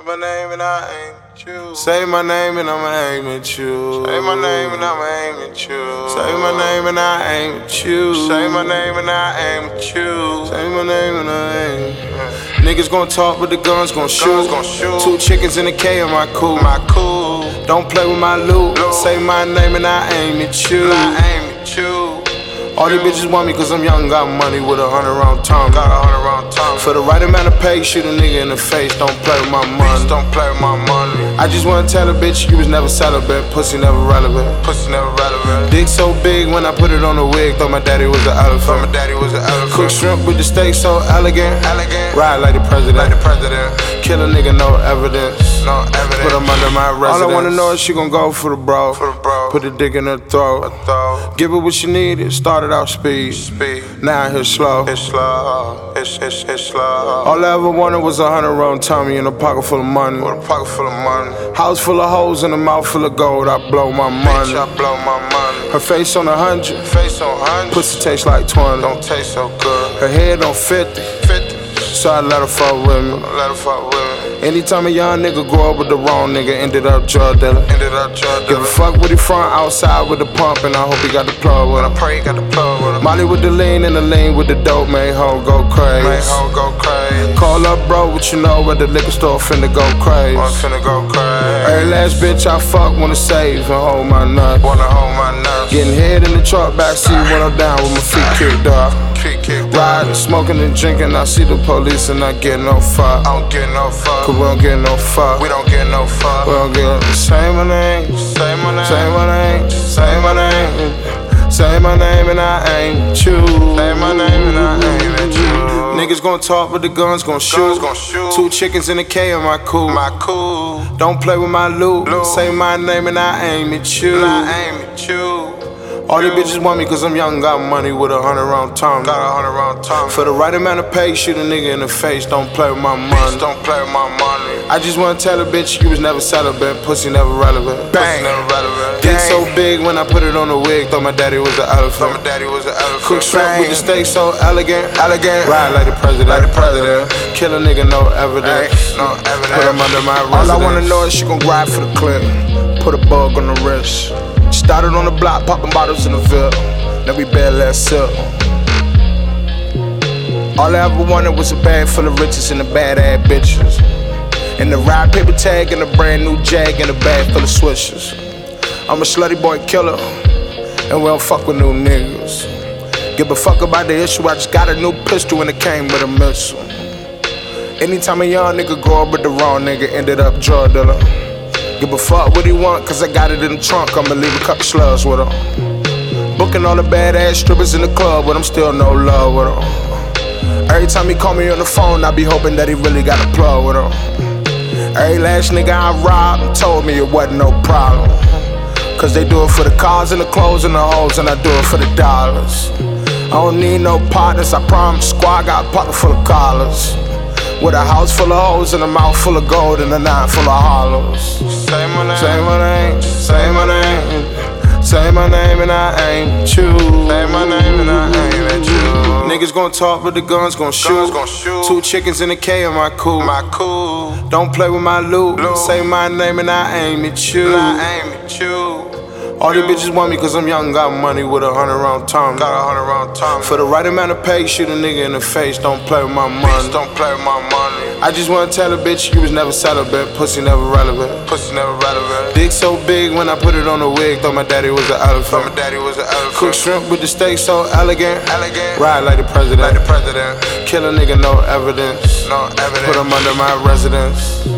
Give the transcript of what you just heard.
my name and I aim at you. Say my name and I'ma aim at you. Say my name and I'ma aim at you. Say my name and I aim at you. Say my name and I aim at you. Say my name and I aim. Niggas gon' talk but the guns gon' shoot. Two chickens in a K in my coupe. Don't play with my loot. Say my name and I aim at you. I aim at you. All these bitches want me cause I'm young, got money with 100 round tongue. Got 100 round tongue. For the right amount of pay, shoot a nigga in the face. Don't play with my money. Don't play with my money. I just wanna tell a bitch you was never celibate. Pussy never relevant. Pussy never relevant. Dick so big when I put it on the wig. Thought my daddy was an elephant. Thought my daddy was an elephant. Cook shrimp with the steak so elegant. Elegant. Ride like the president. Like the president. Kill a nigga, no evidence. No evidence. Put him under my residence. All I wanna know is she gon' go for the bro. For the bro. Put the dick in her throat. Give her what she needed. Started out speed. Now I hear slow. It's slow. It's slow. All I ever wanted was 100 round Tommy in a pocket full of money. With a pocket full of money. House full of hoes and a mouth full of gold. I blow my money. Bitch, I blow my money. Her face on 100. Face on 100. Pussy taste like 20. Don't taste so good. Her head on 50. 50. So I let her fuck with me. Let her fuck with me. Anytime a young nigga grow up with the wrong nigga, ended up drug dealer. Ended up drug Give dealer. a fuck with he front, outside with the pump, and I hope he got the plug with him. I pray he got the plug with him. Molly with the lean and the lean with the dope, made hoe go crazy. Made hoe go crazy. Call up bro, what you know at the liquor store, finna go crazy. I'm finna go crazy. Every last bitch I fuck wanna save and hold my nuts. Wanna hold my nuts. Getting head in the truck backseat when I'm down with my feet kicked up. Riding, smoking and drinking, I see the police and I get no fuck. I don't get no fuck. Cause we don't get no fuck. We don't get no fuck. We don't get say my name. Say my name. Say my name. Say my name. Say my name and I aim at you. Say my name and I aim at you. Niggas gon' talk but the guns gon' shoot. Two chickens in a K in my coupe. Don't play with my loot. Say my name and I aim at you. I aim at you. All these bitches want me cause I'm young, got money with 100 round tongue. Got 100 round tongue. For the right amount of pay, shoot a nigga in the face. Don't play with my money. Don't play with my money. I just wanna tell a bitch you was never celibate. Pussy never relevant. Bang. Pussy never relevant. Dick so big when I put it on the wig. Thought my daddy was an elephant. Thought my daddy was an elephant. Cook shrimp with the steak so elegant. Elegant. Ride like the president. Like the president. Kill a nigga, no evidence. No evidence. Put him under my residence. All I wanna know is she gon' ride for the clip. Put a bug on the wrist. Started on the block, popping bottles in the Ville. Then we bare last sip. All I ever wanted was a bag full of riches and a bad ass bitches. And the ride paper tag and a brand new Jag and a bag full of swishers. I'm a slutty boy killer, and we don't fuck with new niggas. Give a fuck about the issue, I just got a new pistol and it came with a missile. Anytime a young nigga grow up with the wrong nigga, ended up drug dealer. Give a fuck what he want, cause I got it in the trunk, I'ma leave a couple slugs with him. Booking all the badass strippers in the club, but I'm still no love with him. Every time he call me on the phone, I be hoping that he really got a plug with him. Every last nigga I robbed told me it wasn't no problem. Cause they do it for the cars and the clothes and the hoes, and I do it for the dollars. I don't need no partners, I promise. Squad got a pocket full of collars. With a house full of hoes and a mouth full of gold and a nine full of hollows. Say my name. Say my name. Say my name. Say my name and I aim at you. Say my name and I aim at you. Niggas gon' talk but the guns gon' shoot. Two chickens in a K in my coupe. Don't play with my loot. Say my name and I aim at you. I aim at you. All these bitches want me cause I'm young, got money with 100 round tongue. Got 100 round tongue. For the right amount of pay, shoot a nigga in the face. Don't play with my money. Don't play with my money. I just wanna tell a bitch you was never celibate. Pussy never relevant. Pussy never relevant. Dick so big when I put it on the wig. Thought my daddy was an elephant. Thought my daddy was an elephant. Cook shrimp with the steak so elegant. Elegant. Ride like the president. Like the president. Kill a nigga, no evidence. No evidence. Put him under my residence.